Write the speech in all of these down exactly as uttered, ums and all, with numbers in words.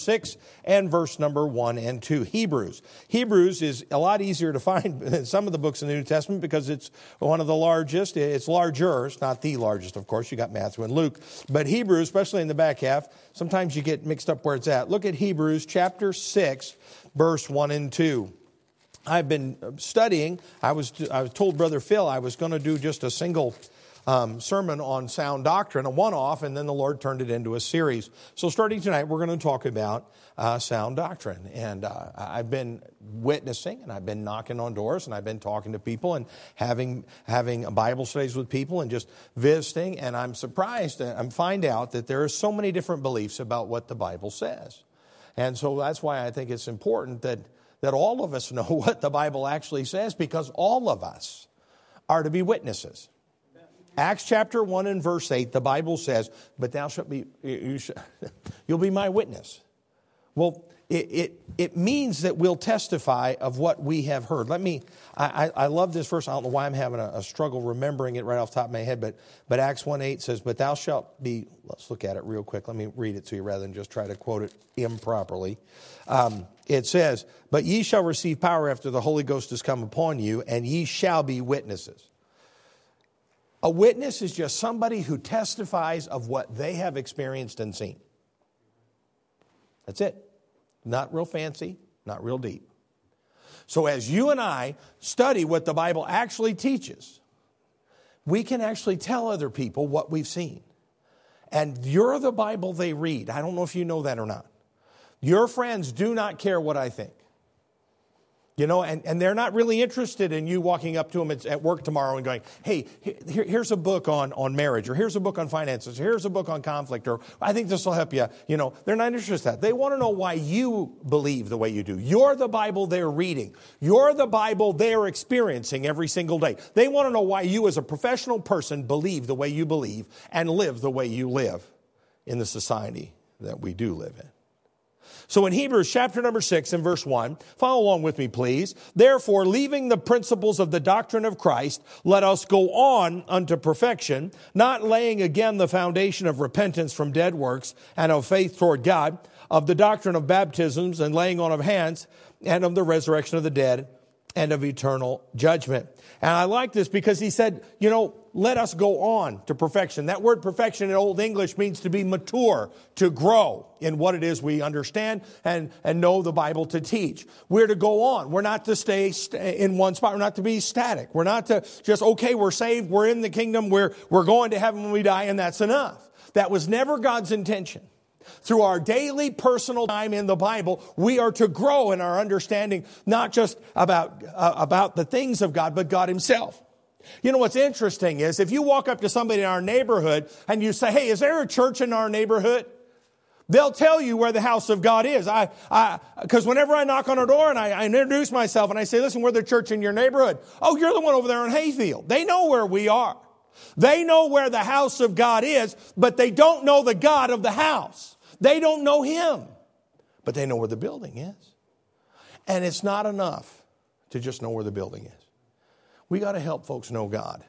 six and verse number one and two. Hebrews. Hebrews is a lot easier to find than some of the books in the New Testament because it's one of the largest. It's larger. It's not the largest, of course. You got Matthew and Luke. But Hebrews, especially in the back half, sometimes you get mixed up where it's at. Look at Hebrews chapter six, verse one and two. I've been studying. I was, I was told Brother Phil I was going to do just a single Um, sermon on sound doctrine, a one-off, and then the Lord turned it into a series. So starting tonight, we're going to talk about uh, sound doctrine. And uh, I've been witnessing, and I've been knocking on doors, and I've been talking to people, and having having Bible studies with people, and just visiting. And I'm surprised to I find out that there are so many different beliefs about what the Bible says. And so that's why I think it's important that that all of us know what the Bible actually says, because all of us are to be witnesses. Acts chapter one and verse eight, the Bible says, but thou shalt be, you shall, you'll be my witness. Well, it, it it means that we'll testify of what we have heard. Let me, I, I, I love this verse. I don't know why I'm having a, a struggle remembering it right off the top of my head, but, but Acts one eight says, but thou shalt be, let's look at it real quick. Let me read it to you rather than just try to quote it improperly. Um, it says, but ye shall receive power after the Holy Ghost is come upon you, and ye shall be witnesses. A witness is just somebody who testifies of what they have experienced and seen. That's it. Not real fancy, not real deep. So as you and I study what the Bible actually teaches, we can actually tell other people what we've seen. And you're the Bible they read. I don't know if you know that or not. Your friends do not care what I think. You know, and, and they're not really interested in you walking up to them at, at work tomorrow and going, hey, here, here's a book on, on marriage, or here's a book on finances, or here's a book on conflict, or I think this will help you. You know, they're not interested in that. They want to know why you believe the way you do. You're the Bible they're reading. You're the Bible they're experiencing every single day. They want to know why you as a professional person believe the way you believe and live the way you live in the society that we do live in. So in Hebrews chapter number six and verse one, follow along with me, please. Therefore, leaving the principles of the doctrine of Christ, let us go on unto perfection, not laying again the foundation of repentance from dead works and of faith toward God, of the doctrine of baptisms and laying on of hands, and of the resurrection of the dead, and of eternal judgment. And I like this because he said, you know, let us go on to perfection. That word perfection in Old English means to be mature, to grow in what it is we understand and, and know the Bible to teach. We're to go on. We're not to stay st- in one spot. We're not to be static. We're not to just, okay, we're saved, we're in the kingdom, we're, we're going to heaven when we die, and that's enough. That was never God's intention. Through our daily personal time in the Bible, we are to grow in our understanding, not just about, uh, about the things of God, but God himself. You know what's interesting is if you walk up to somebody in our neighborhood and you say, hey, is there a church in our neighborhood? They'll tell you where the house of God is. I, I, because whenever I knock on a door and I, I introduce myself and I say, listen, we're the church in your neighborhood. Oh, you're the one over there in Hayfield. They know where we are. They know where the house of God is, but they don't know the God of the house. They don't know him, but they know where the building is. And it's not enough to just know where the building is. We got to help folks know God.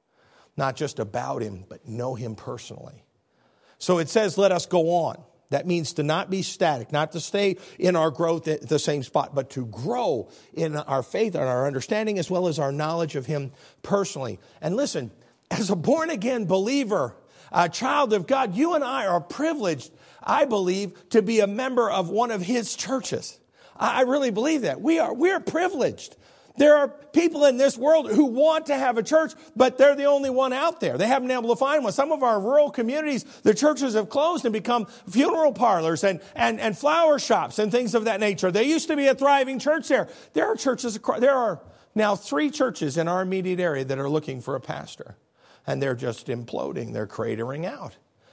Not just about him, but know him personally. So it says, let us go on. That means to not be static, not to stay in our growth at the same spot, but to grow in our faith and our understanding as well as our knowledge of him personally. And listen, as a born-again believer, a child of God, you and I are privileged, I believe, to be a member of one of his churches. I really believe that. We are, we are privileged. There are people in this world who want to have a church, but they're the only one out there. They haven't been able to find one. Some of our rural communities, the churches have closed and become funeral parlors and, and, and flower shops and things of that nature. There used to be a thriving church there. There are churches across, there are now three churches in our immediate area that are looking for a pastor. And they're just imploding. They're cratering out.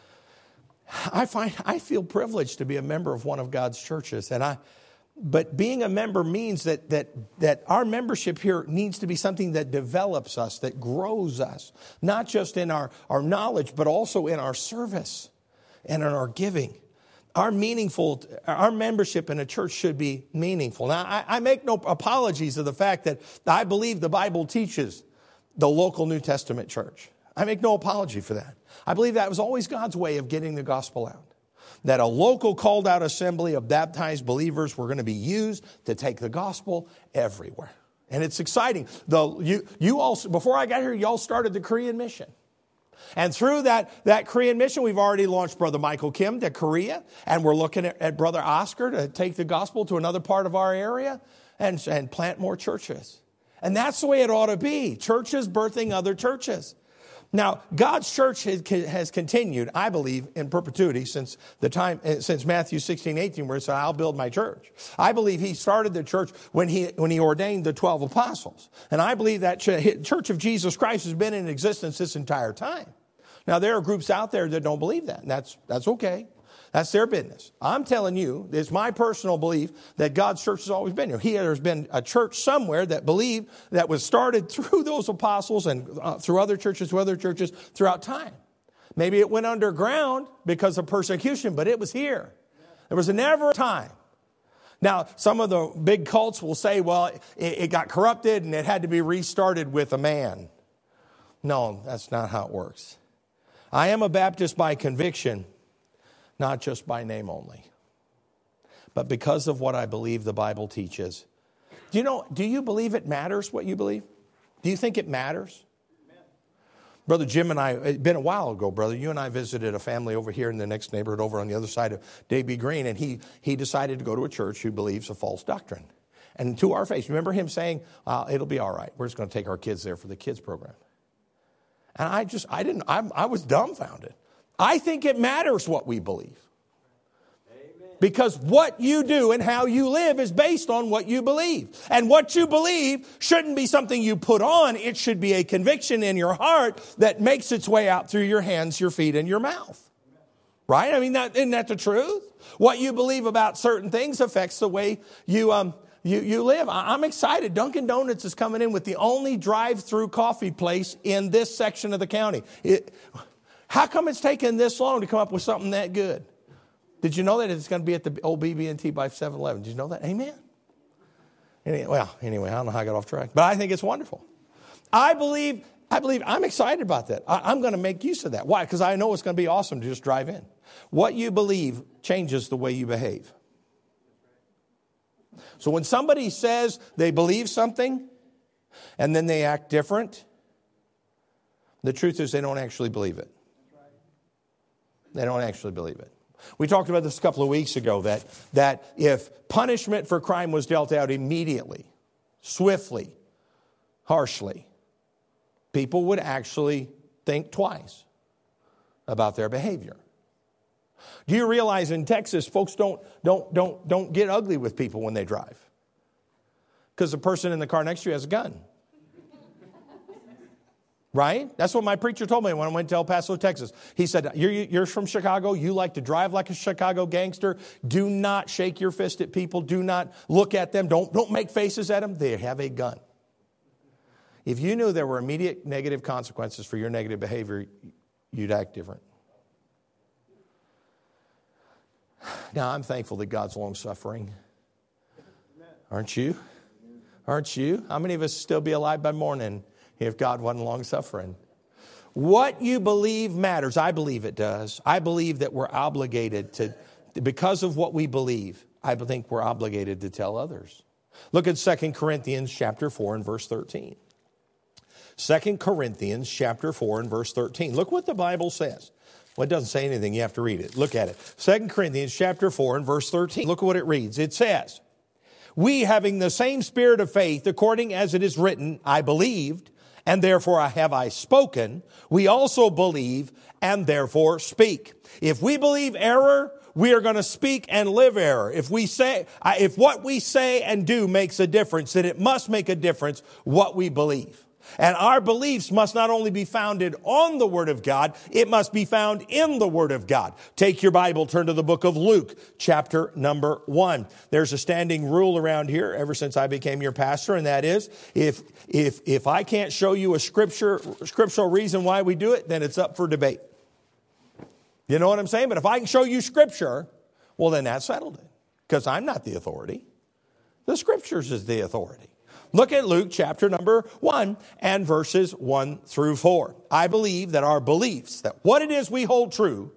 I find I feel privileged to be a member of one of God's churches. And I, but being a member means that that that our membership here needs to be something that develops us, that grows us, not just in our, our knowledge, but also in our service and in our giving. Our meaningful, our membership in a church should be meaningful. Now, I, I make no apologies of the fact that I believe the Bible teaches the local New Testament church. I make no apology for that. I believe that was always God's way of getting the gospel out. that a local called out assembly of baptized believers were going to be used to take the gospel everywhere. And it's exciting. The, you, you all, before I got here, y'all started the Korean mission. And through that, that Korean mission, we've already launched Brother Michael Kim to Korea. And we're looking at, at Brother Oscar to take the gospel to another part of our area and, and plant more churches. And that's the way it ought to be. Churches birthing other churches. Now, God's church has, has continued, I believe, in perpetuity since the time, since Matthew sixteen, eighteen, where it said, I'll build my church. I believe he started the church when he, when he ordained the twelve apostles. And I believe that Church of Jesus Christ has been in existence this entire time. Now, there are groups out there that don't believe that, and that's, that's okay. That's their business. I'm telling you, it's my personal belief that God's church has always been here. He, there's been a church somewhere that believed that was started through those apostles and uh, through other churches, through other churches throughout time. Maybe it went underground because of persecution, but it was here. There was never a time. Now, some of the big cults will say, well, it, it got corrupted and it had to be restarted with a man. No, that's not how it works. I am a Baptist by conviction. Not just by name only, but because of what I believe the Bible teaches. Do you know, do you believe it matters what you believe? Do you think it matters? Amen. Brother Jim and I, it's been a while ago, brother, you and I visited a family over here in the next neighborhood over on the other side of Davy Green, and he, he decided to go to a church who believes a false doctrine. And to our face, remember him saying, uh, it'll be all right. We're just going to take our kids there for the kids program. And I just, I didn't, I, I was dumbfounded. I think it matters what we believe. Amen. Because what you do and how you live is based on what you believe. And what you believe shouldn't be something you put on. It should be a conviction in your heart that makes its way out through your hands, your feet, and your mouth. Right? I mean, that, isn't that the truth? What you believe about certain things affects the way you um you, you live. I'm excited. Dunkin' Donuts is coming in with the only drive-through coffee place in this section of the county. It... How come it's taken this long to come up with something that good? Did you know that it's going to be at the old B B and T by seven eleven? Did you know that? Amen. Anyway, well, anyway, I don't know how I got off track, but I think it's wonderful. I believe, I believe, I'm excited about that. I, I'm going to make use of that. Why? Because I know it's going to be awesome to just drive in. What you believe changes the way you behave. So when somebody says they believe something and then they act different, the truth is they don't actually believe it. They don't actually believe it. We talked about this a couple of weeks ago, that, that if punishment for crime was dealt out immediately, swiftly, harshly, people would actually think twice about their behavior. Do you realize in Texas, folks don't, don't, don't, don't get ugly with people when they drive? Because the person in the car next to you has a gun. Right? That's what my preacher told me when I went to El Paso, Texas. He said, you're, you're from Chicago. You like to drive like a Chicago gangster. Do not shake your fist at people. Do not look at them. Don't, don't make faces at them. They have a gun. If you knew there were immediate negative consequences for your negative behavior, you'd act different. Now, I'm thankful that God's long-suffering. Aren't you? Aren't you? How many of us still be alive by morning if God wasn't long-suffering? What you believe matters. I believe it does. I believe that we're obligated to, because of what we believe, I think we're obligated to tell others. Look at Second Corinthians chapter four and verse thirteen. Second Corinthians chapter four and verse thirteen. Look what the Bible says. Well, it doesn't say anything. You have to read it. Look at it. Second Corinthians chapter four and verse thirteen. Look at what it reads. It says, we having the same spirit of faith, according as it is written, I believed, and therefore I have I spoken. We also believe, and therefore speak. If we believe error, we are going to speak and live error. If we say, if what we say and do makes a difference, then it must make a difference what we believe. And our beliefs must not only be founded on the Word of God, it must be found in the Word of God. Take your Bible, turn to the book of Luke, chapter number one. There's a standing rule around here ever since I became your pastor, and that is, if if if I can't show you a scripture scriptural reason why we do it, then it's up for debate. You know what I'm saying? But if I can show you Scripture, well, then that settled it. Because I'm not the authority. The Scriptures is the authority. Look at Luke chapter number one and verses one through four. I believe that our beliefs, that what it is we hold true,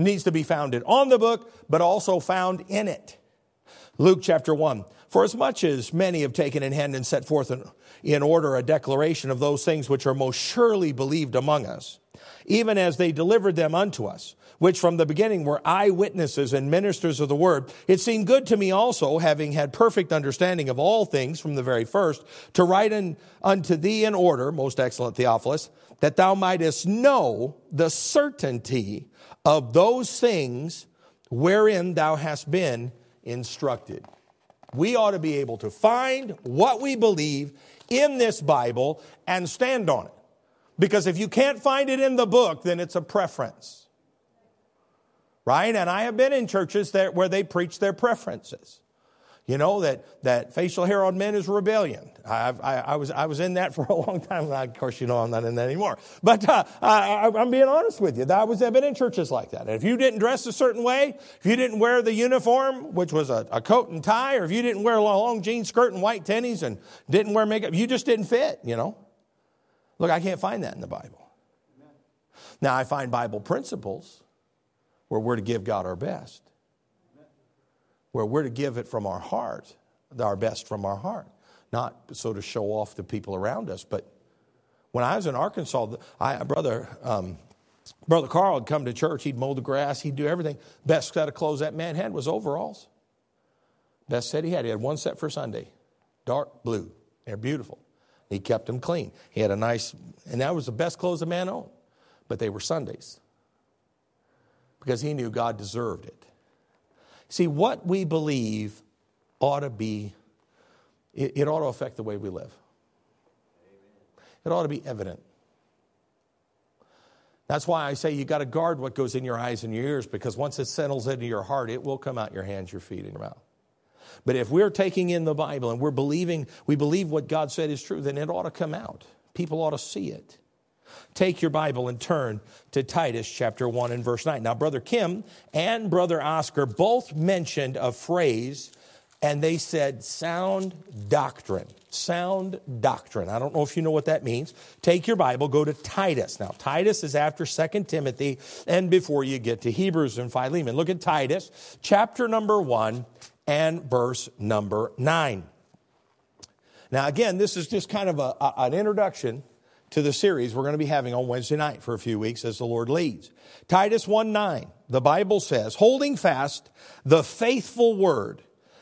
needs to be founded on the book, but also found in it. Luke chapter one. For as much as many have taken in hand and set forth in, in order a declaration of those things which are most surely believed among us, even as they delivered them unto us, which from the beginning were eyewitnesses and ministers of the word, it seemed good to me also, having had perfect understanding of all things from the very first, to write in, unto thee in order, most excellent Theophilus, that thou mightest know the certainty of those things wherein thou hast been instructed. We ought to be able to find what we believe in this Bible and stand on it. Because if you can't find it in the book, then it's a preference. Right? And I have been in churches that, where they preach their preferences. You know, that, that facial hair on men is rebellion. I, I, I, was, I was in that for a long time. Of course, you know, I'm not in that anymore. But uh, I, I'm being honest with you. I was, I've been in churches like that. And if you didn't dress a certain way, if you didn't wear the uniform, which was a, a coat and tie, or if you didn't wear a long jean skirt and white tennies and didn't wear makeup, you just didn't fit, you know. Look, I can't find that in the Bible. Now, I find Bible principles where we're to give God our best. Where we're to give it from our heart, our best from our heart. Not so to show off to people around us. But when I was in Arkansas, I, brother, um, brother Carl would come to church. He'd mow the grass. He'd do everything. Best set of clothes that man had was overalls. Best set he had. He had one set for Sunday. Dark blue. They're beautiful. He kept them clean. He had a nice, and that was the best clothes a man owned. But they were Sundays. Because he knew God deserved it. See, what we believe ought to be, it, it ought to affect the way we live. It ought to be evident. That's why I say you got to guard what goes in your eyes and your ears, because once it settles into your heart, it will come out your hands, your feet, and your mouth. But if we're taking in the Bible and we're believing, we believe what God said is true, then it ought to come out. People ought to see it. Take your Bible and turn to Titus chapter one and verse nine. Now, Brother Kim and Brother Oscar both mentioned a phrase, and they said sound doctrine. Sound doctrine. I don't know if you know what that means. Take your Bible, go to Titus. Now, Titus is after Second Timothy and before you get to Hebrews and Philemon. Look at Titus chapter number one and verse number nine. Now, again, this is just kind of a, a, an introduction to the series we're going to be having on Wednesday night for a few weeks as the Lord leads. Titus one nine, the Bible says, holding fast the faithful word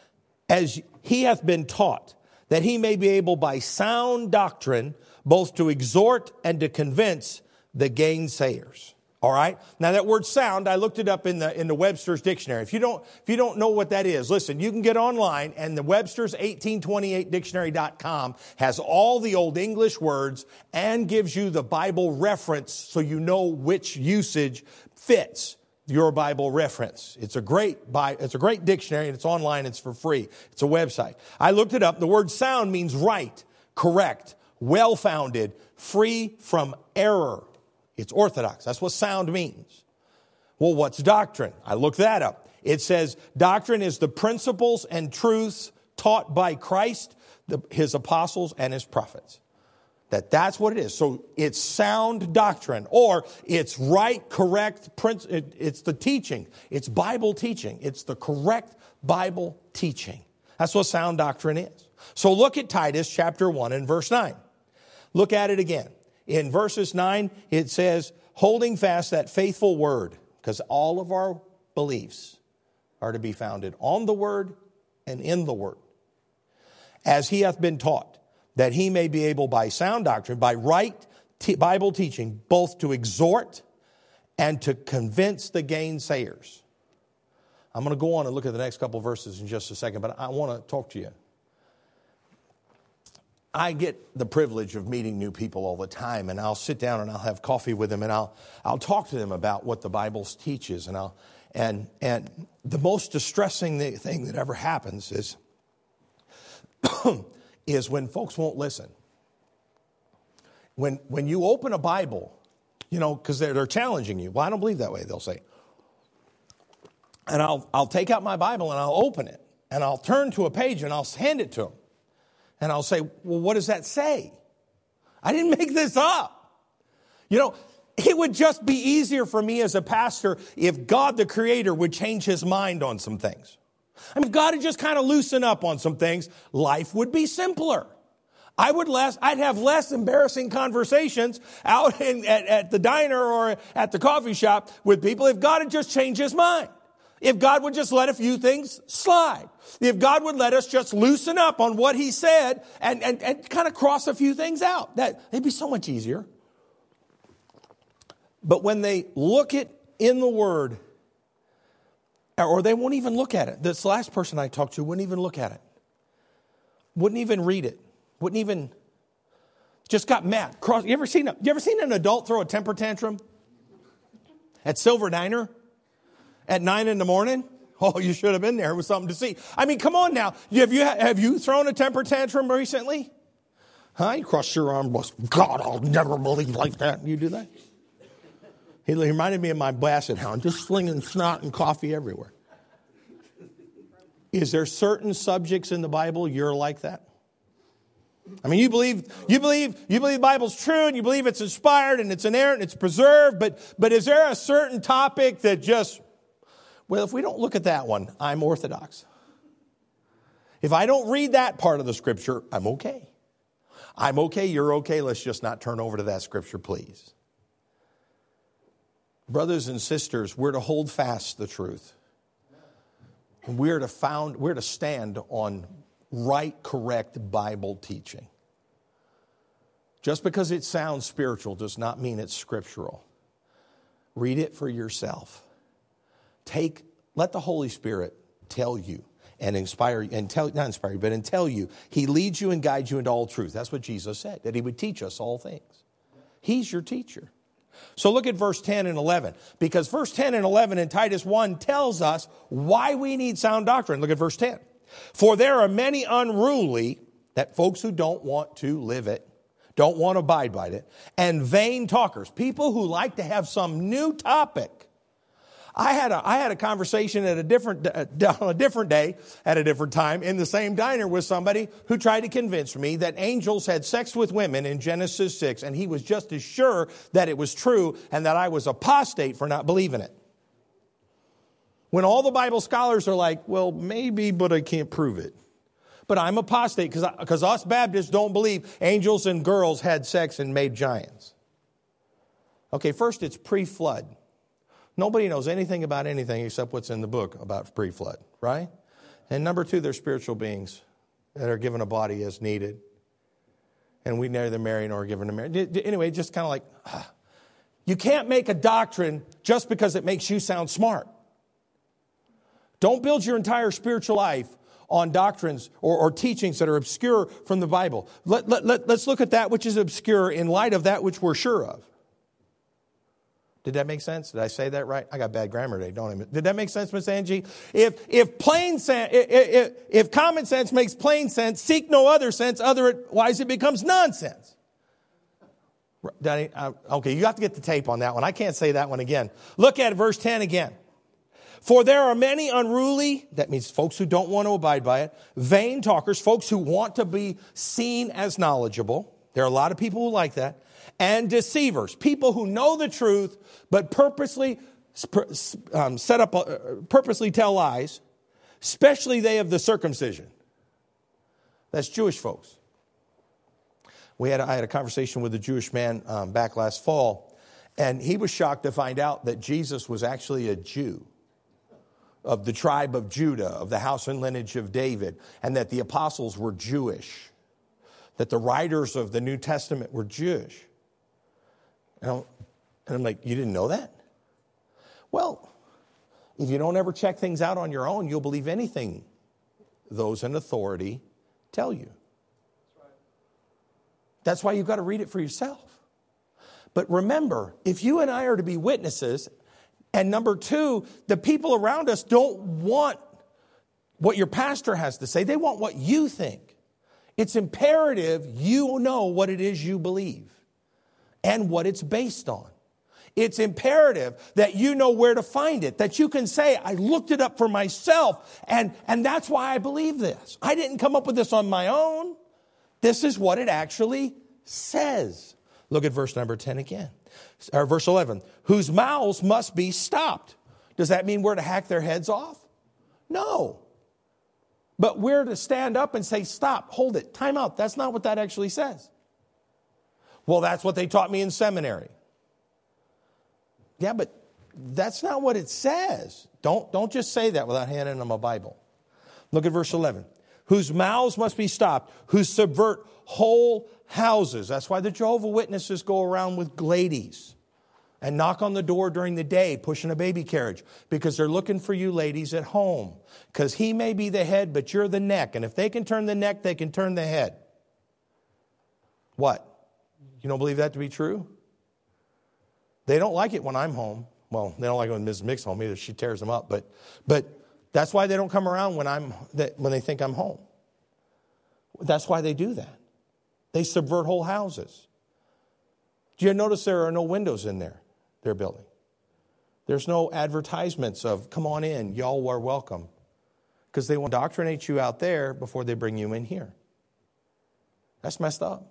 as he hath been taught, that he may be able by sound doctrine both to exhort and to convince the gainsayers. All right. Now that word sound, I looked it up in the in the Webster's dictionary. If you don't if you don't know what that is, listen, you can get online, and the Webster's eighteen twenty-eight dictionary dot com has all the old English words and gives you the Bible reference so you know which usage fits your Bible reference. It's a great it's a great dictionary, and it's online. It's for free. It's a website. I looked it up. The word sound means right, correct, well-founded, free from error. It's orthodox. That's what sound means. Well, what's doctrine? I looked that up. It says doctrine is the principles and truths taught by Christ, the, his apostles, and his prophets. That that's what it is. So it's sound doctrine, or it's right, correct, it, it's the teaching. It's Bible teaching. It's the correct Bible teaching. That's what sound doctrine is. So look at Titus chapter one and verse nine. Look at it again. In verses nine, it says, holding fast that faithful word, because all of our beliefs are to be founded on the word and in the word, as he hath been taught, that he may be able by sound doctrine, by right t- Bible teaching, both to exhort and to convince the gainsayers. I'm going to go on and look at the next couple of verses in just a second, but I want to talk to you. I get the privilege of meeting new people all the time, and I'll sit down and I'll have coffee with them, and I'll I'll talk to them about what the Bible teaches, and I'll and and the most distressing thing that ever happens is is when folks won't listen. When when you open a Bible, you know, because they're they're challenging you. Well, I don't believe that way, they'll say. And I'll I'll take out my Bible and I'll open it, and I'll turn to a page and I'll hand it to them. And I'll say, well, what does that say? I didn't make this up. You know, it would just be easier for me as a pastor if God the Creator would change his mind on some things. I mean, if God would just kind of loosen up on some things, life would be simpler. I would less, I'd have less embarrassing conversations out in, at, at the diner or at the coffee shop with people if God had just changed his mind. If God would just let a few things slide. If God would let us just loosen up on what he said and, and, and kind of cross a few things out. That, it'd be so much easier. But when they look it in the Word, or they won't even look at it. This last person I talked to wouldn't even look at it. Wouldn't even read it. Wouldn't even, just got mad. Cross, you ever seen a, you ever seen an adult throw a temper tantrum? At Silver Diner? At nine in the morning? Oh, you should have been there. It was something to see. I mean, come on now. Have you, have you thrown a temper tantrum recently? Huh? You crossed your arm. God, I'll never believe like that. You do that? He reminded me of my basset hound, just slinging snot and coffee everywhere. Is there certain subjects in the Bible you're like that? I mean, you believe, you believe, you believe the Bible's true and you believe it's inspired and it's inerrant and it's preserved, but, but is there a certain topic that just, well, if we don't look at that one, I'm orthodox. If I don't read that part of the scripture, I'm okay. I'm okay, you're okay, let's just not turn over to that scripture, please. Brothers and sisters, we're to hold fast the truth. We're to found, we're to stand on right, correct Bible teaching. Just because it sounds spiritual does not mean it's scriptural. Read it for yourself. Take, let the Holy Spirit tell you and inspire you, and tell, not inspire you, but and tell you. He leads you and guides you into all truth. That's what Jesus said, that he would teach us all things. He's your teacher. So look at verse ten and eleven, because verse ten and eleven in Titus one tells us why we need sound doctrine. Look at verse ten. For there are many unruly, that folks who don't want to live it, don't want to abide by it, and vain talkers, people who like to have some new topic. I had a, I had a conversation at a different, on a different day, at a different time, in the same diner with somebody who tried to convince me that angels had sex with women in Genesis six, and he was just as sure that it was true and that I was apostate for not believing it. When all the Bible scholars are like, well, maybe, but I can't prove it. But I'm apostate because because us Baptists don't believe angels and girls had sex and made giants. Okay, first it's pre-flood. Nobody knows anything about anything except what's in the book about pre-flood, right? And number two, they're spiritual beings that are given a body as needed. And we neither marry nor given to marry. Anyway, just kind of like, ah. You can't make a doctrine just because it makes you sound smart. Don't build your entire spiritual life on doctrines or, or teachings that are obscure from the Bible. Let, let, let, let's look at that which is obscure in light of that which we're sure of. Did that make sense? Did I say that right? I got bad grammar today, don't I? Did that make sense, Miss Angie? If if plain sense, if, if, if common sense makes plain sense, seek no other sense, otherwise it becomes nonsense. Danny, uh, okay, you have to get the tape on that one. I can't say that one again. Look at verse ten again. For there are many unruly, that means folks who don't want to abide by it, vain talkers, folks who want to be seen as knowledgeable. There are a lot of people who like that. And deceivers, people who know the truth, but purposely um, set up, uh, purposely tell lies, especially they of the circumcision. That's Jewish folks. We had I had a conversation with a Jewish man um, back last fall, and he was shocked to find out that Jesus was actually a Jew of the tribe of Judah, of the house and lineage of David, and that the apostles were Jewish, that the writers of the New Testament were Jewish. And I'm like, you didn't know that? Well, if you don't ever check things out on your own, you'll believe anything those in authority tell you. That's why you've got to read it for yourself. But remember, if you and I are to be witnesses, and number two, the people around us don't want what your pastor has to say. They want what you think. It's imperative you know what it is you believe and what it's based on. It's imperative that you know where to find it, that you can say, I looked it up for myself, and, and that's why I believe this. I didn't come up with this on my own. This is what it actually says. Look at verse number ten again. Or verse eleven, whose mouths must be stopped. Does that mean we're to hack their heads off? No. But we're to stand up and say, stop, hold it, time out. That's not what that actually says. Well, that's what they taught me in seminary. Yeah, but that's not what it says. Don't, don't just say that without handing them a Bible. Look at verse eleven. Whose mouths must be stopped, who subvert whole houses. That's why the Jehovah's Witnesses go around with ladies and knock on the door during the day, pushing a baby carriage, because they're looking for you ladies at home. Because he may be the head, but you're the neck. And if they can turn the neck, they can turn the head. What? You don't believe that to be true? They don't like it when I'm home. Well, they don't like it when Missus Mick's home either. She tears them up. But but that's why they don't come around when I'm when they think I'm home. That's why they do that. They subvert whole houses. Do you notice there are no windows in there, their building? There's no advertisements of, come on in, y'all are welcome. Because they want to indoctrinate you out there before they bring you in here. That's messed up.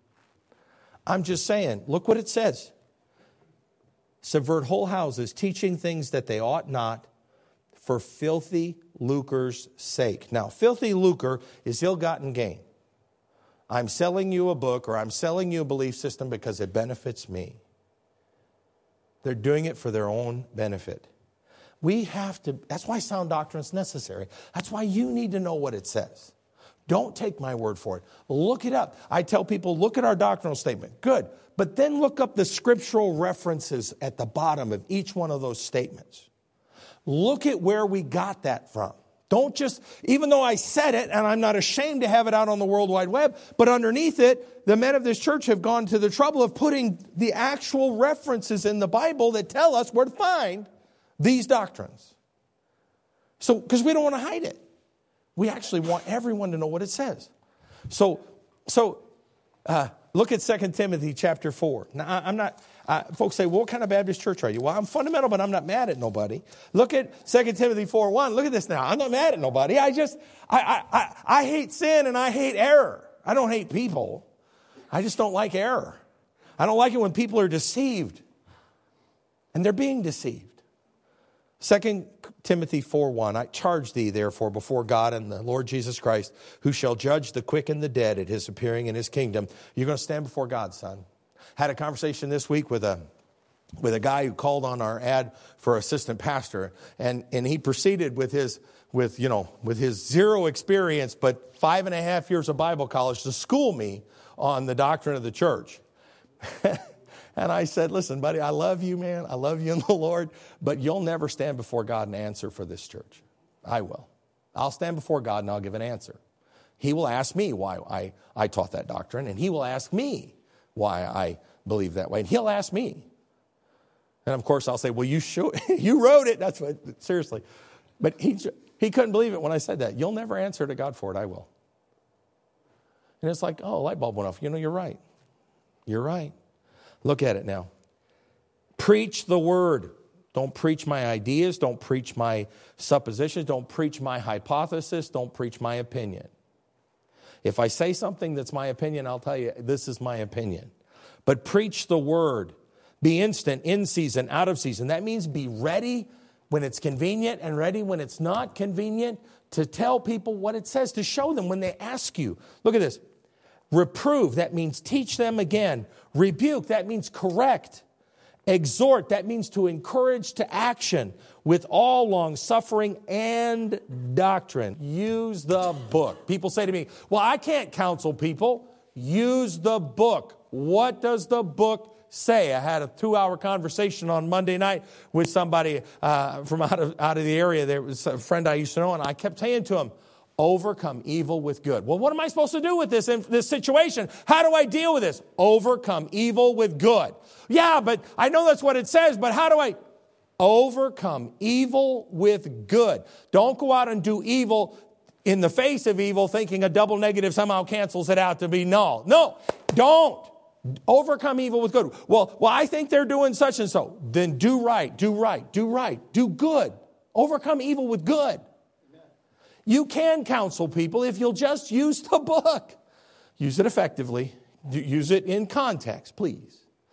I'm just saying, look what it says. Subvert whole houses, teaching things that they ought not, for filthy lucre's sake. Now, filthy lucre is ill-gotten gain. I'm selling you a book or I'm selling you a belief system because it benefits me. They're doing it for their own benefit. We have to, that's why sound doctrine is necessary. That's why you need to know what it says. Don't take my word for it. Look it up. I tell people, look at our doctrinal statement. Good. But then look up the scriptural references at the bottom of each one of those statements. Look at where we got that from. Don't just, even though I said it, and I'm not ashamed to have it out on the World Wide Web, but underneath it, the men of this church have gone to the trouble of putting the actual references in the Bible that tell us where to find these doctrines. So, because we don't want to hide it. We actually want everyone to know what it says. So, so uh, look at Second Timothy chapter four. Now, I, I'm not, uh, folks say, well, what kind of Baptist church are you? Well, I'm fundamental, but I'm not mad at nobody. Look at Second Timothy four one. Look at this now. I'm not mad at nobody. I just, I, I, I, I hate sin and I hate error. I don't hate people. I just don't like error. I don't like it when people are deceived. And they're being deceived. Second Timothy four one, I charge thee therefore before God and the Lord Jesus Christ, who shall judge the quick and the dead at his appearing in his kingdom. You're going to stand before God, son. Had a conversation this week with a with a guy who called on our ad for assistant pastor, and, and he proceeded with his with you know with his zero experience but five and a half years of Bible college to school me on the doctrine of the church. And I said, listen, buddy, I love you, man. I love you in the Lord, but you'll never stand before God and answer for this church. I will. I'll stand before God and I'll give an answer. He will ask me why I, I taught that doctrine, and he will ask me why I believe that way. And he'll ask me. And of course, I'll say, well, you should, you wrote it. That's what, seriously. But he, he couldn't believe it when I said that. You'll never answer to God for it. I will. And it's like, oh, light bulb went off. You know, you're right. You're right. Look at it now. Preach the word. Don't preach my ideas. Don't preach my suppositions. Don't preach my hypothesis. Don't preach my opinion. If I say something that's my opinion, I'll tell you, this is my opinion. But preach the word. Be instant, in season, out of season. That means be ready when it's convenient and ready when it's not convenient to tell people what it says, to show them when they ask you. Look at this. Reprove, that means teach them again. Rebuke, that means correct. Exhort, that means to encourage to action with all long suffering and doctrine. Use the book. People say to me, well, I can't counsel people. Use the book. What does the book say? I had a two-hour conversation on Monday night with somebody uh, from out of, out of the area. There was a friend I used to know, and I kept saying to him, overcome evil with good. Well, what am I supposed to do with this in this situation? How do I deal with this? Overcome evil with good. Yeah, but I know that's what it says, but how do I overcome evil with good? Don't go out and do evil in the face of evil thinking a double negative somehow cancels it out to be null. No, don't. Overcome evil with good. Well, well, I think they're doing such and so. Then do right, do right, do right, do good. Overcome evil with good. You can counsel people if you'll just use the book. Use it effectively. Use it in context, please.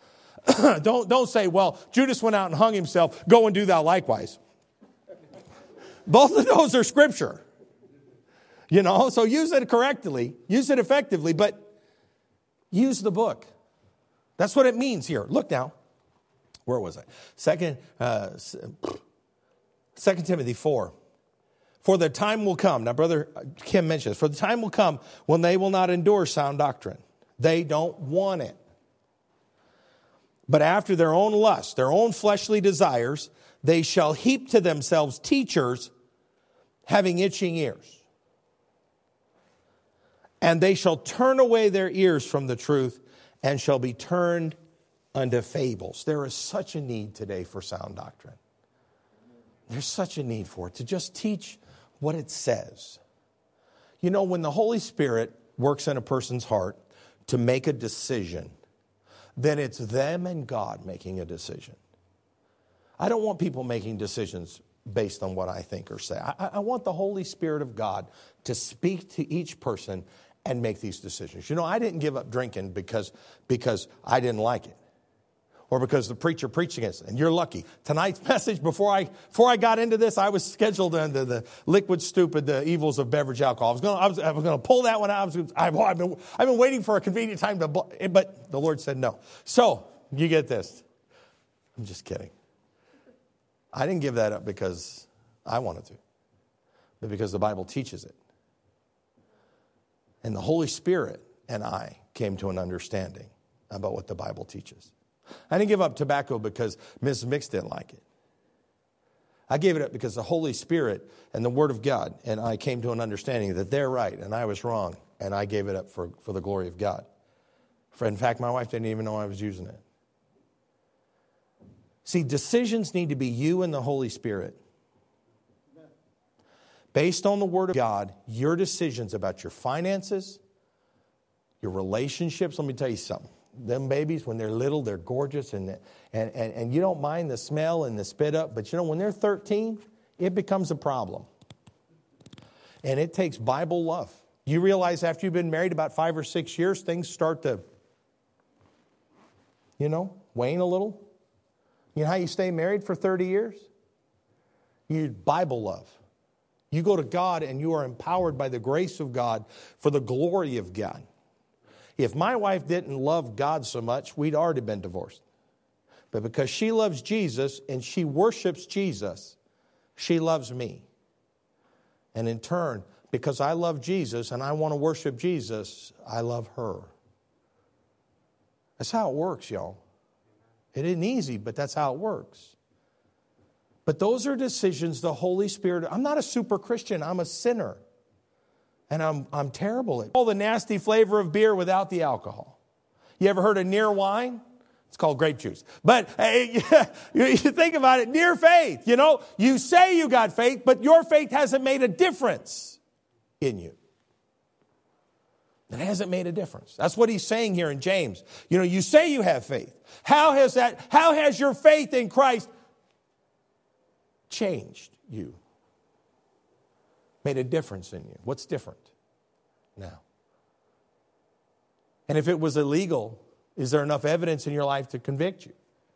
don't, don't say, well, Judas went out and hung himself. Go and do thou likewise. Both of those are scripture. You know, so use it correctly. Use it effectively, but use the book. That's what it means here. Look now. Where was I? Second, uh, Second Timothy four. For the time will come. Now, Brother Kim mentioned this. For the time will come when they will not endure sound doctrine. They don't want it. But after their own lust, their own fleshly desires, they shall heap to themselves teachers having itching ears. And they shall turn away their ears from the truth and shall be turned unto fables. There is such a need today for sound doctrine. There's such a need for it, to just teach what it says. You know, when the Holy Spirit works in a person's heart to make a decision, then it's them and God making a decision. I don't want people making decisions based on what I think or say. I, I want the Holy Spirit of God to speak to each person and make these decisions. You know, I didn't give up drinking because, because I didn't like it, or because the preacher preached against it. And you're lucky. Tonight's message, before I before I got into this, I was scheduled under the liquid stupid, the evils of beverage alcohol. I was going I was, I was going to pull that one out. I was, I've, I've, been, I've been waiting for a convenient time to, but the Lord said no. So you get this. I'm just kidding. I didn't give that up because I wanted to, but because the Bible teaches it. And the Holy Spirit and I came to an understanding about what the Bible teaches. I didn't give up tobacco because Missus Mix didn't like it. I gave it up because the Holy Spirit and the Word of God and I came to an understanding that they're right and I was wrong, and I gave it up for, for the glory of God. In fact, my wife didn't even know I was using it. See, decisions need to be you and the Holy Spirit. Based on the Word of God, your decisions about your finances, your relationships. Let me tell you something. Them babies, when they're little, they're gorgeous, and, and, and, and you don't mind the smell and the spit up. But you know, when they're thirteen, it becomes a problem. And it takes Bible love. You realize after you've been married about five or six years, things start to, you know, wane a little. You know how you stay married for thirty years? You need Bible love. You go to God and you are empowered by the grace of God for the glory of God. If my wife didn't love God so much, we'd already been divorced. But because she loves Jesus and she worships Jesus, she loves me. And in turn, because I love Jesus and I want to worship Jesus, I love her. That's how it works, y'all. It isn't easy, but that's how it works. But those are decisions the Holy Spirit... I'm not a super Christian. I'm a sinner. And I'm I'm terrible at all the nasty flavor of beer without the alcohol. You ever heard of near wine? It's called grape juice. But hey, you think about it, near faith. You know, you say you got faith, but your faith hasn't made a difference in you. It hasn't made a difference. That's what he's saying here in James. You know, you say you have faith. How has that? How has your faith in Christ changed you? Made a difference in you. What's different now? And if it was illegal, is there enough evidence in your life to convict you?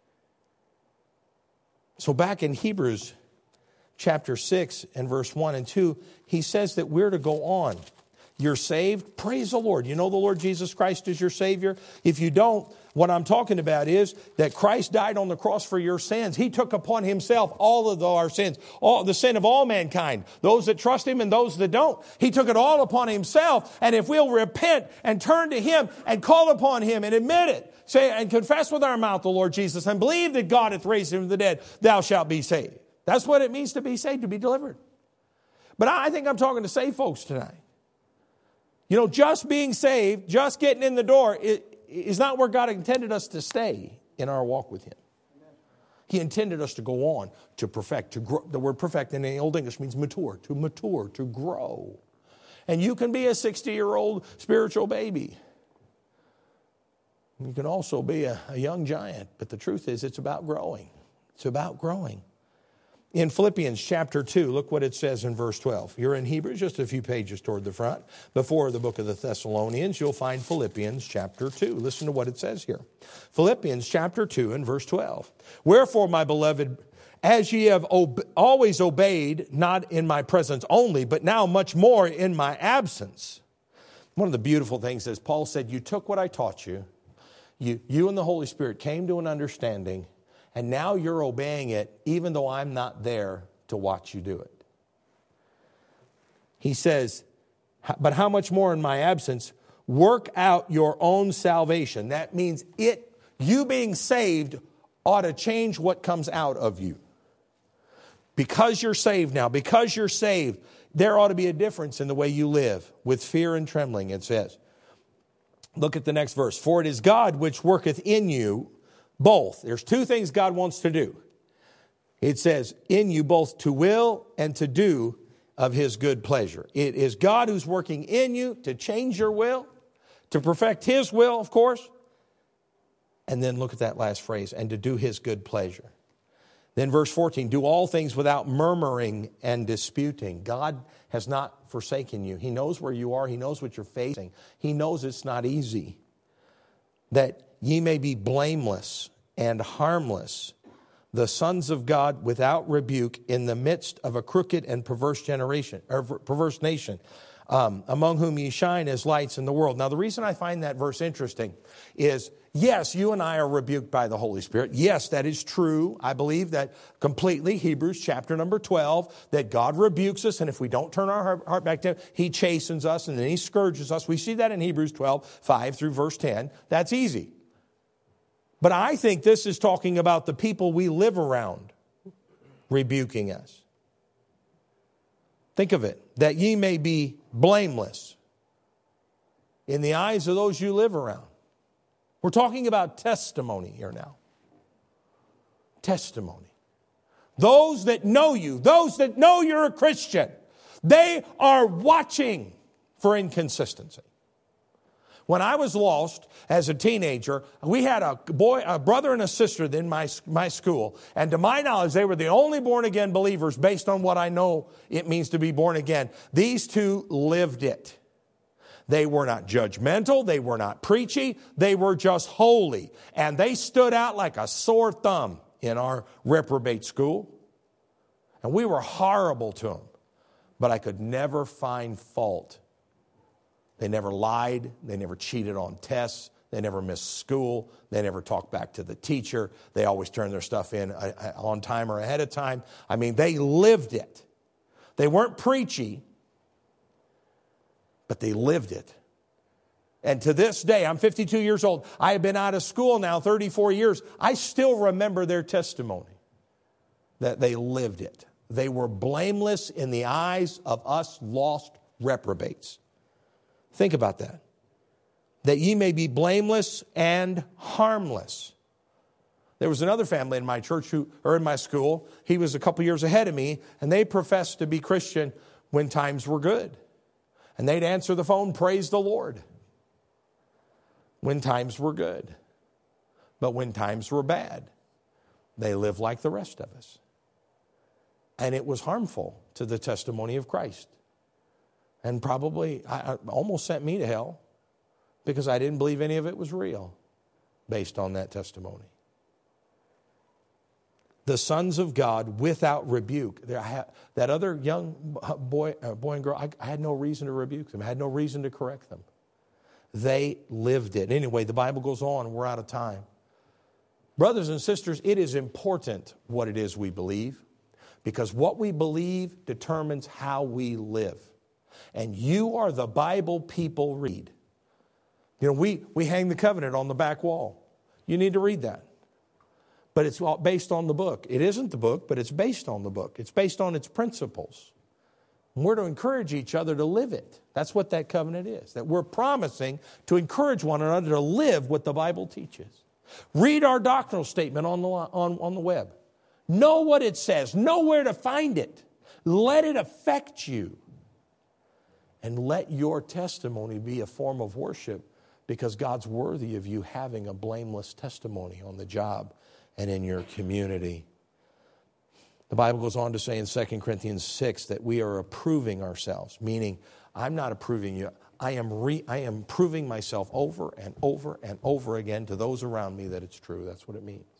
So back in Hebrews chapter six and verse one and two, he says that we're to go on. You're saved. Praise the Lord. You know the Lord Jesus Christ is your Savior. If you don't, what I'm talking about is that Christ died on the cross for your sins. He took upon himself all of our sins, all the sin of all mankind, those that trust him and those that don't. He took it all upon himself. And if we'll repent and turn to him and call upon him and admit it, say and confess with our mouth the Lord Jesus and believe that God hath raised him from the dead, thou shalt be saved. That's what it means to be saved, to be delivered. But I think I'm talking to saved folks tonight. You know, just being saved, just getting in the door is not where God intended us to stay in our walk with him. He intended us to go on, to perfect, to grow. The word perfect in the Old English means mature, to mature, to grow. And you can be a sixty-year-old spiritual baby. You can also be a, a young giant. But the truth is, it's about growing. It's about growing. in Philippians chapter two, look what it says in verse twelve. You're in Hebrews, just a few pages toward the front. Before the book of the Thessalonians, you'll find Philippians chapter two. Listen to what it says here. Philippians chapter two and verse twelve. Wherefore, my beloved, as ye have ob- always obeyed, not in my presence only, but now much more in my absence. One of the beautiful things is Paul said, you took what I taught you. You, you and the Holy Spirit came to an understanding, and now you're obeying it, even though I'm not there to watch you do it. He says, but how much more in my absence, work out your own salvation. That means it, you being saved ought to change what comes out of you. Because you're saved now, because you're saved, there ought to be a difference in the way you live with fear and trembling, it says. Look at the next verse. For it is God which worketh in you both. There's two things God wants to do. It says, in you both to will and to do of his good pleasure. It is God who's working in you to change your will, to perfect his will, of course. And then look at that last phrase, and to do his good pleasure. Then verse fourteen, do all things without murmuring and disputing. God has not forsaken you. He knows where you are. He knows what you're facing. He knows it's not easy. That ye may be blameless and harmless, the sons of God without rebuke in the midst of a crooked and perverse generation, or perverse nation, um, among whom ye shine as lights in the world. Now, the reason I find that verse interesting is, yes, you and I are rebuked by the Holy Spirit. Yes, that is true. I believe that completely. Hebrews chapter number twelve, that God rebukes us, and if we don't turn our heart back to him, he chastens us, and then he scourges us. We see that in Hebrews twelve, five through verse ten. That's easy. But I think this is talking about the people we live around rebuking us. Think of it, that ye may be blameless in the eyes of those you live around. We're talking about testimony here now. Testimony. Those that know you, those that know you're a Christian, they are watching for inconsistency. When I was lost as a teenager, we had a boy, a brother and a sister in my, my school. And to my knowledge, they were the only born-again believers based on what I know it means to be born again. These two lived it. They were not judgmental. They were not preachy. They were just holy. And they stood out like a sore thumb in our reprobate school. And we were horrible to them. But I could never find fault. They never lied. They never cheated on tests. They never missed school. They never talked back to the teacher. They always turned their stuff in on time or ahead of time. I mean, they lived it. They weren't preachy, but they lived it. And to this day, I'm fifty-two years old. I have been out of school now thirty-four years. I still remember their testimony that they lived it. They were blameless in the eyes of us lost reprobates. Think about that. That ye may be blameless and harmless. There was another family in my church who, or in my school. He was a couple years ahead of me, and they professed to be Christian when times were good. And they'd answer the phone, praise the Lord, when times were good. But when times were bad, they lived like the rest of us. And it was harmful to the testimony of Christ. And probably I, I almost sent me to hell because I didn't believe any of it was real based on that testimony. The sons of God without rebuke. There, I had, that other young boy, uh, boy and girl, I, I had no reason to rebuke them. I had no reason to correct them. They lived it. Anyway, the Bible goes on. We're out of time. Brothers and sisters, it is important what it is we believe, because what we believe determines how we live. And you are the Bible people read. You know, we, we hang the covenant on the back wall. You need to read that. But it's based on the book. It isn't the book, but it's based on the book. It's based on its principles. And we're to encourage each other to live it. That's what that covenant is. That we're promising to encourage one another to live what the Bible teaches. Read our doctrinal statement on the, on, on the web. Know what it says. Know where to find it. Let it affect you. And let your testimony be a form of worship, because God's worthy of you having a blameless testimony on the job and in your community. The Bible goes on to say in Second Corinthians six that we are approving ourselves, meaning I'm not approving you. I am re, I am proving myself over and over and over again to those around me that it's true. That's what it means.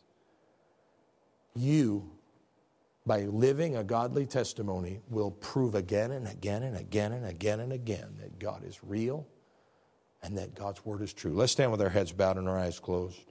You, by living a godly testimony, will prove again and again and again and again and again that God is real and that God's word is true. Let's stand with our heads bowed and our eyes closed.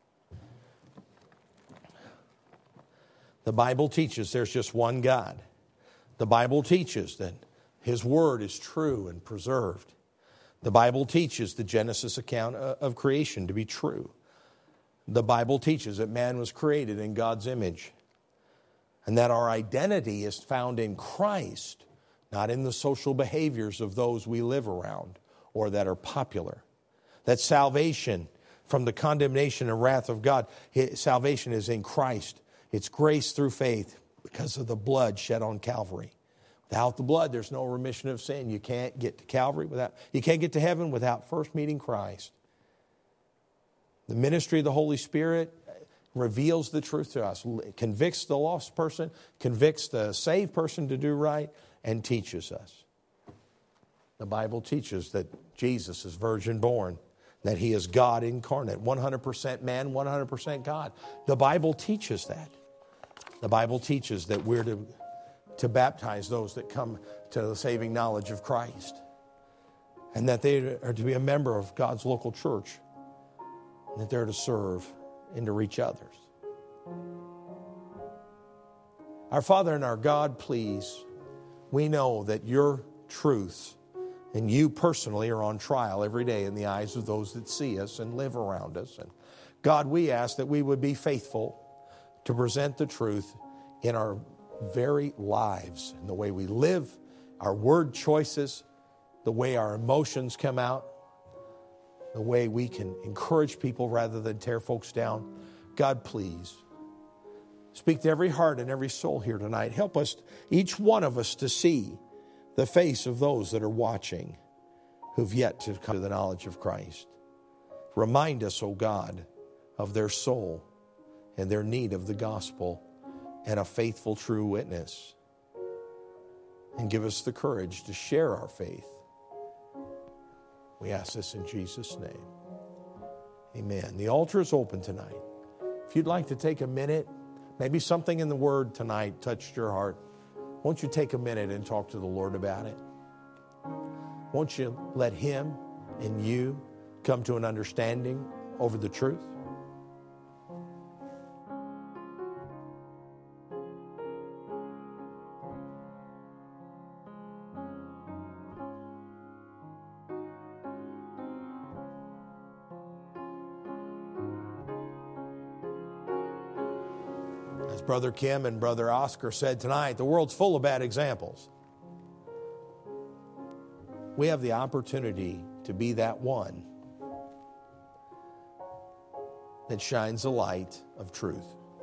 The Bible teaches there's just one God. The Bible teaches that His word is true and preserved. The Bible teaches the Genesis account of creation to be true. The Bible teaches that man was created in God's image and that our identity is found in Christ, not in the social behaviors of those we live around or that are popular. That salvation from the condemnation and wrath of God, salvation is in Christ. It's grace through faith because of the blood shed on Calvary. Without the blood, there's no remission of sin. You can't get to Calvary without, you can't get to heaven without first meeting Christ. The ministry of the Holy Spirit reveals the truth to us, convicts the lost person, convicts the saved person to do right, and teaches us. The Bible teaches that Jesus is virgin born, that He is God incarnate, one hundred percent man, one hundred percent God. The Bible teaches that. The Bible teaches that we're to, to baptize those that come to the saving knowledge of Christ, and that they are to be a member of God's local church, and that they're to serve and to reach others. Our Father and our God, please, we know that your truths and you personally are on trial every day in the eyes of those that see us and live around us. And God, we ask that we would be faithful to present the truth in our very lives, in the way we live, our word choices, the way our emotions come out, the way we can encourage people rather than tear folks down. God, please, speak to every heart and every soul here tonight. Help us, each one of us, to see the face of those that are watching who've yet to come to the knowledge of Christ. Remind us, O God, of their soul and their need of the gospel and a faithful, true witness. And give us the courage to share our faith. We ask this in Jesus' name. Amen. The altar is open tonight. If you'd like to take a minute, maybe something in the Word tonight touched your heart, won't you take a minute and talk to the Lord about it? Won't you let Him and you come to an understanding over the truth? As Brother Kim and Brother Oscar said tonight, the world's full of bad examples. We have the opportunity to be that one that shines the light of truth.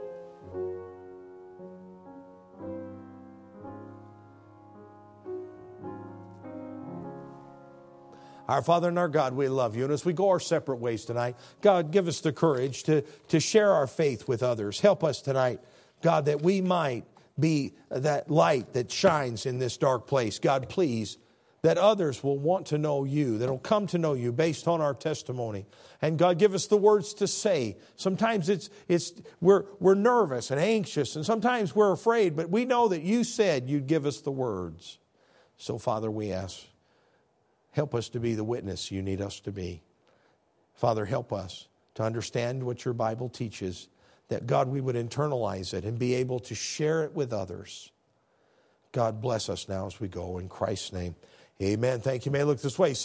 Our Father and our God, we love you. And as we go our separate ways tonight, God, give us the courage to, to share our faith with others. Help us tonight, God, that we might be that light that shines in this dark place. God, please, that others will want to know you, that will come to know you based on our testimony. And God, give us the words to say. Sometimes it's it's we're we're nervous and anxious, and sometimes we're afraid, but we know that you said you'd give us the words. So, Father, we ask, help us to be the witness you need us to be. Father, help us to understand what your Bible teaches, that, God, we would internalize it and be able to share it with others. God, bless us now as we go. In Christ's name, amen. Thank you. May I look this way.